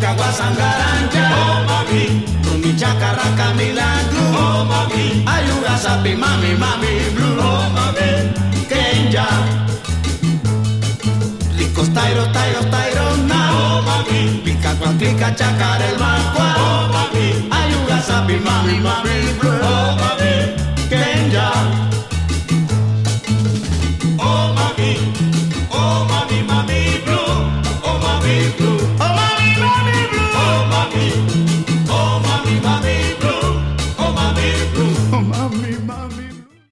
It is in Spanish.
cagua sangarancha, oh mami, Rumi chacarraca milagro, oh mami, ayuda sapi mami mami blue, oh mami, Kenya, ricos tairo tairo tairo now, oh mami, pica cuantica chacar el macua, oh mami, ayuda sapi mami mami blue.